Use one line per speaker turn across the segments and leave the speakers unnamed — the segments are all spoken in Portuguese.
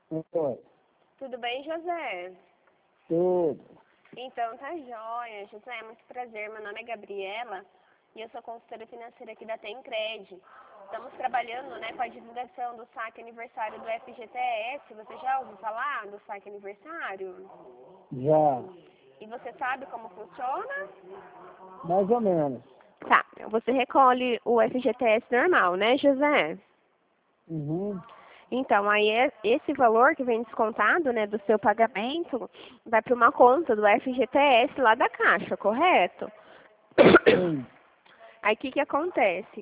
Oi,
Tudo bem, José?
tudo.
Então, tá jóia. José, é muito prazer. Meu nome é Gabriela e eu sou consultora financeira aqui da Tencred. Estamos trabalhando, né, com a divulgação do saque aniversário do FGTS. Você já ouviu falar do saque aniversário?
Já,
E você sabe como funciona?
mais ou menos.
Tá. Você recolhe o FGTS normal, né, José?
Uhum.
Então, aí esse valor que vem descontado, né, do seu pagamento, vai para uma conta do FGTS lá da Caixa, correto?
Sim.
Aí o que que acontece?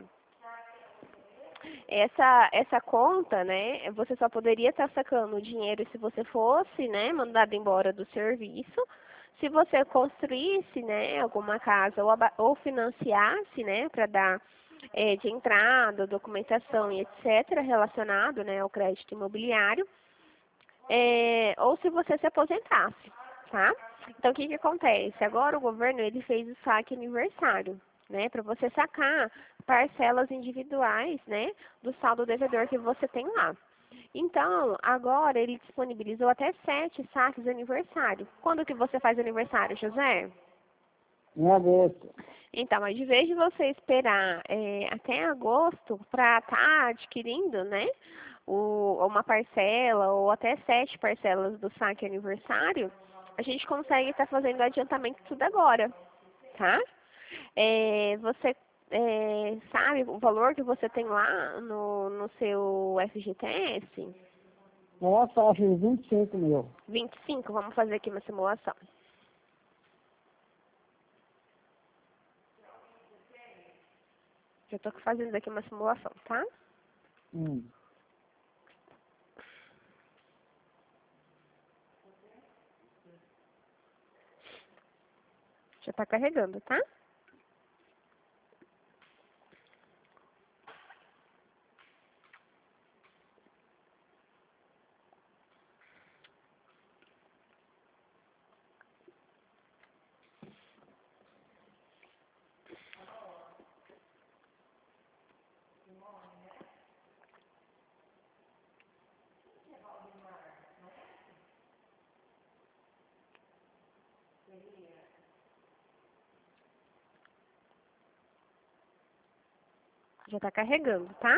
Essa conta, né, você só poderia estar sacando o dinheiro se você fosse, né, mandado embora do serviço, se você construísse, né, alguma casa ou financiasse, né, para dar de entrada, documentação e etc., relacionado, né, ao crédito imobiliário, ou se você se aposentasse, tá? Então, o que que acontece? Agora o governo, ele fez o saque aniversário, né, para você sacar parcelas individuais, né, do saldo devedor que você tem lá. Então, agora ele disponibilizou até 7 saques aniversário. Quando que você faz aniversário, José?
Em agosto.
Então, ao invés de você esperar até agosto para estar adquirindo, né, uma parcela ou até 7 parcelas do saque aniversário, a gente consegue estar fazendo adiantamento tudo agora, tá? Você sabe o valor que você tem lá no seu FGTS?
Nossa, acho de 25 mil.
25, vamos fazer aqui uma simulação. Já estou fazendo aqui uma simulação, tá?
Hum.
Já está carregando, tá? Já está carregando, tá?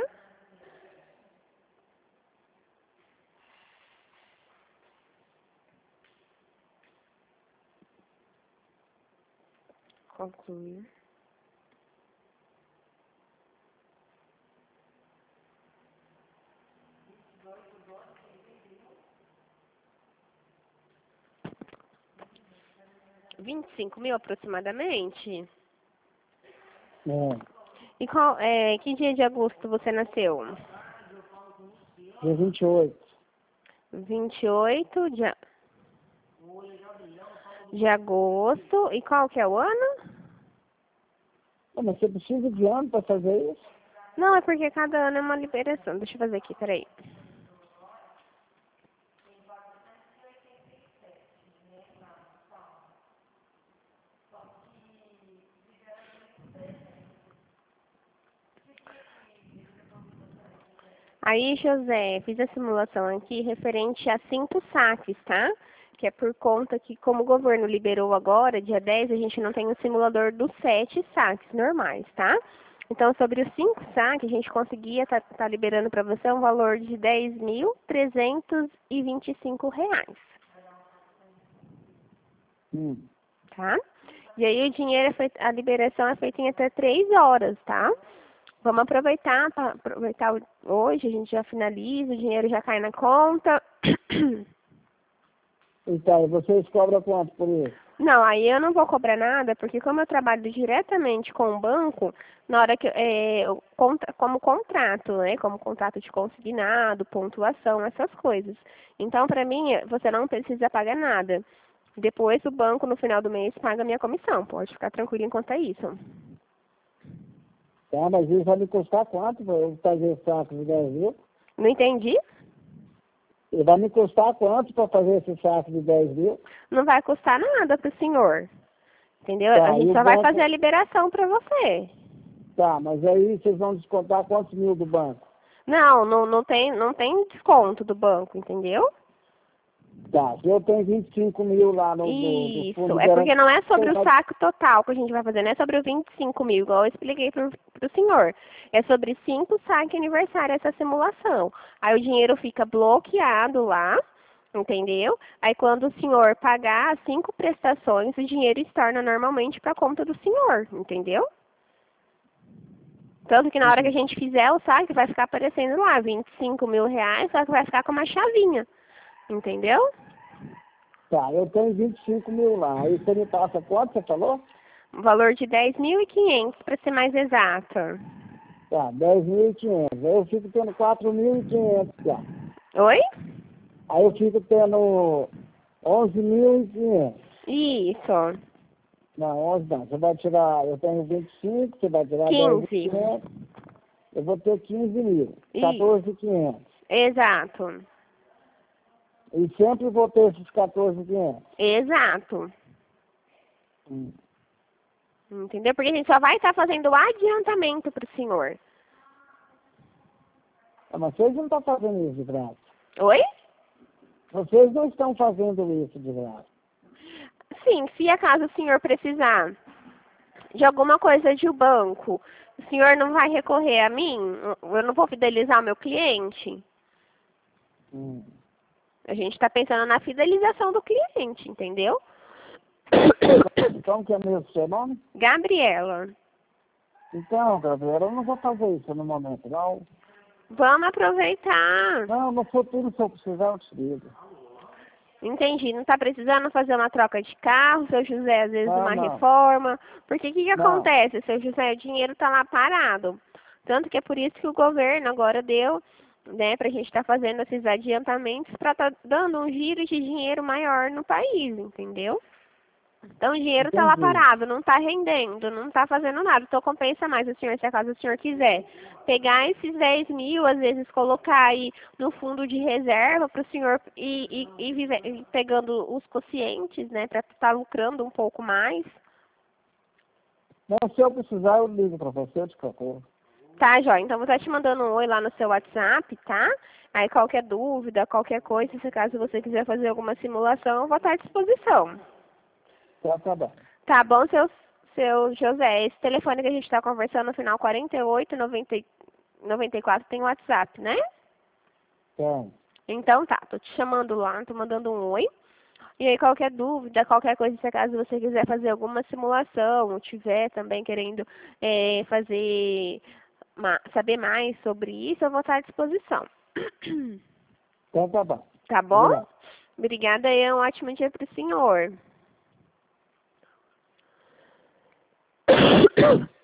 Concluir. R$ 25 mil aproximadamente.
É.
E que dia de agosto você nasceu?
Dia 28.
28 de agosto. E qual que é o ano?
Pô, mas você precisa de ano para fazer isso?
Não, é porque cada ano é uma liberação. Deixa eu fazer aqui, peraí. Aí, José, fiz a simulação aqui referente a 5 saques, tá? Que é por conta que, como o governo liberou agora, dia 10, a gente não tem o simulador dos 7 saques normais, tá? Então, sobre os 5 saques, a gente conseguia tá liberando para você um valor de R$ 10.325, tá? E aí o dinheiro a liberação é feita em até 3 horas, tá? Vamos aproveitar, para aproveitar hoje, a gente já finaliza, o dinheiro já cai na conta.
Então, e vocês cobram quanto por isso?
Não, aí eu não vou cobrar nada, porque como eu trabalho diretamente com o banco, na hora que como contrato, né? Como contrato de consignado, pontuação, essas coisas. Então, para mim, você não precisa pagar nada. Depois o banco, no final do mês, paga a minha comissão. Pode ficar tranquilo enquanto é isso.
Tá, mas isso vai me custar quanto para eu fazer esse saco de 10 mil?
Não entendi?
E vai me custar quanto para fazer esse saco de 10 mil?
Não vai custar nada para o senhor. Entendeu? A
Tá, e
gente
o
só vai
banco...
fazer a liberação para você.
Tá, mas aí vocês vão descontar quantos mil do banco?
Não tem desconto do banco, entendeu?
Tá, se eu tenho 25 mil lá no do
Isso,
fundo
é porque não é sobre o
garantido,
saque total que a gente vai fazer, não é sobre os 25 mil, igual eu expliquei pro senhor. É sobre 5 saques aniversário essa simulação. Aí o dinheiro fica bloqueado lá, entendeu? Aí quando o senhor pagar as 5 prestações, o dinheiro estorna normalmente para a conta do senhor, entendeu? Tanto que na hora que a gente fizer o saque, vai ficar aparecendo lá 25 mil reais, só que vai ficar com uma chavinha, entendeu?
tá, eu tenho 25 mil lá. Aí você me passa quanto você falou?
Um valor de 10.500 para ser mais exata.
Tá, 10.500. Aí eu fico tendo 4.500 lá.
Oi?
Aí eu fico tendo 11.500.
Isso.
Não, 11 não. Você vai tirar, eu tenho 25, você vai tirar
15.
10.500. Eu vou ter 15 mil.
Isso.
14.500.
Exato.
E sempre vou ter esses 14.500.
Exato.
Hum.
Entendeu? Porque a gente só vai estar fazendo o adiantamento para o senhor.
Ah, mas vocês não estão fazendo isso de graça.
Oi?
Vocês não estão fazendo isso de graça.
Sim, se acaso o senhor precisar de alguma coisa de um banco, o senhor não vai recorrer a mim? Eu não vou fidelizar o meu cliente?
Hum.
A gente está pensando na fidelização do cliente, entendeu?
Então, que é mesmo seu nome?
Gabriela,
Então, Gabriela, eu não vou fazer isso no momento, não.
vamos aproveitar.
Não, no futuro, se eu precisar, eu te ligo.
Entendi. Não está precisando fazer uma troca de carro, seu José, às vezes uma
Não.
reforma. Porque o que
Não.
acontece, seu José? O dinheiro está lá parado. Tanto que é por isso que o governo agora deu, né, para a gente estar fazendo esses adiantamentos para estar dando um giro de dinheiro maior no país, entendeu? Então o dinheiro está lá
Entendi.
parado, não está rendendo, não está fazendo nada. Então compensa mais o senhor, se acaso o senhor quiser, pegar esses 10 mil, às vezes colocar aí no fundo de reserva para o senhor ir pegando os quocientes, né, para estar lucrando um pouco mais.
Não, se eu precisar, eu ligo para você, eu te procuro.
Tá, Jó? Então vou estar te mandando um oi lá no seu WhatsApp, tá? Aí qualquer dúvida, qualquer coisa, se caso você quiser fazer alguma simulação, eu vou estar à disposição.
Tá bom.
Tá bom, seu José? Esse telefone que a gente está conversando no final 4894 tem WhatsApp, né?
Tem.
Então tá, tô te chamando lá, tô mandando um oi. E aí qualquer dúvida, qualquer coisa, se caso você quiser fazer alguma simulação, ou tiver também querendo saber mais sobre isso, eu vou estar à disposição.
Então tá bom.
Tá bom?
Obrigado.
Obrigada e um ótimo dia para o senhor.